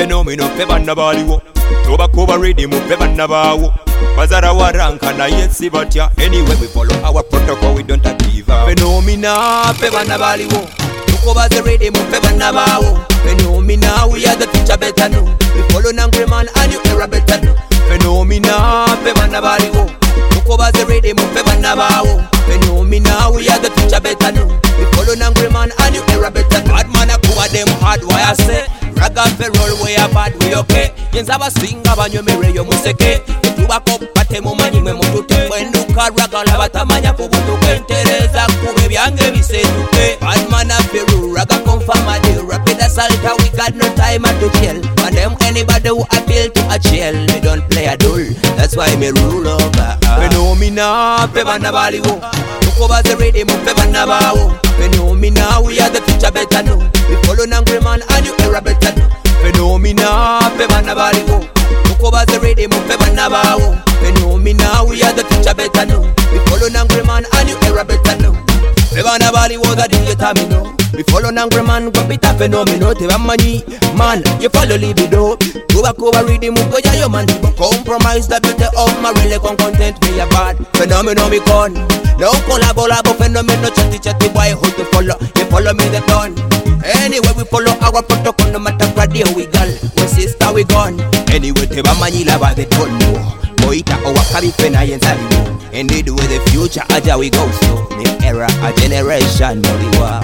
Fenomeno fe banna baliwo tobakoba ready mu fe banna bawo bazara waranka na yesi batya. Anyway we follow our protocol, we don't achieve. Phenomena fe banna baliwo tukoba the ready mu fe banna bawo. Phenomena we are the future better know. We follow Nangri man and you era better know. Phenomena fe banna baliwo tukoba the ready mu fe banna bawo. Phenomena we are the future better know. We follow Nangri man and you era better know. Bad man a cover them hard, why I say raga fe roll way a bad we okay. Yenza basinga banyo mere yo museke. Tubako pate mu manyi mwe mutute. Wenduka raga la batamanya kubutuke. Ntereza kube byange biseduke. Bad man a fe roll raga confirm a deal. Rapid assault we got no time to chill. And them anybody who appeal to a chill, we don't play a dull. That's why me rule over. Phenomena pe banna baliwo tukoba the ready mu pe banna bawo. Phenomena we are the future better know. We follow Nangri man and you era better know. Phenomena pe banna baliwo tukoba the ready mu pe banna bawo. Phenomena we are the future better know. We follow Nangri man and you era better know. Pe banna baliwo the data me know. We follow Nangri man go bita fenomeno te bamani man you follow libido. Tubakoba ready mu go ya yo man compromise the beauty of my really content me a bad fenomeno me con. No collabo fenomeno chatty boy who to follow. You follow me the ton. Anyway we follow our protocol no matter radio we girl. We sister we gone. Anyway te bamanyi laba the ton no. Moita o wakabi fena yenzaliwo. Indeed with the future aja we go so. New era a generation moriwa.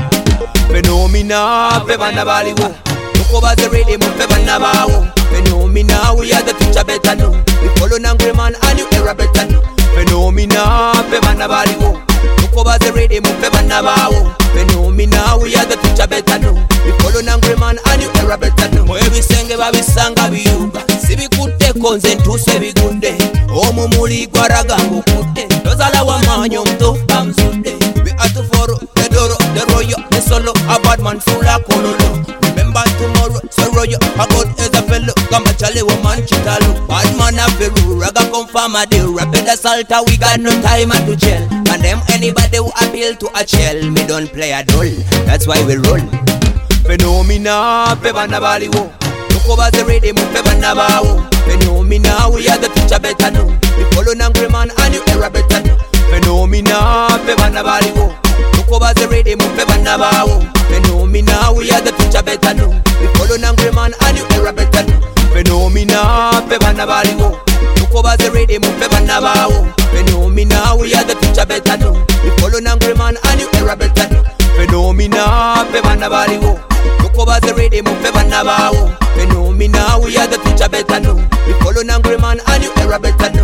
Phenomena fe banna baliwo tukoba the ready mu fe banna bawo. Phenomena we are the future better know. We follow Nangri man and you era better know. Phenomena fe banna baliwo tukoba the ready mu fe banna bawo. Phenomena we are the future better know. We follow Nangri man and you era better know. Ebisenge babisanga biyumba sibikutte konze ntuse bigunde omumuli gwaraga ngukutte tozala wamanyo mtofu bamzunde. We are to follow the doro the royo the solo a bad man full of kololo. Remember tomorrow so royo a god is a fellow kama chale wa man chitalo. Bad man a feru raga confirm a deal. Rapid assault we got no time to chill. And them anybody who appeal to a chill, me don't play a dull. That's why we roll. Phenomena pe banna baliwo tukoba the ready mu pe banna bawo. Phenomena we are the future better know. We follow Nangri man and you era better know. Phenomena pe banna baliwo tukoba the ready mu pe banna bawo. Phenomena we are the future better know. We follow Nangri man and you era better know. Phenomena pe banna baliwo tukoba the ready mu pe banna bawo. Phenomena we are the future better know. We follow Nangri man and you era better know. Phenomena pe banna baliwo tukoba the ready mu pe banna bawo. Phenomena we are the future better know. We follow Nangri man and you era better know.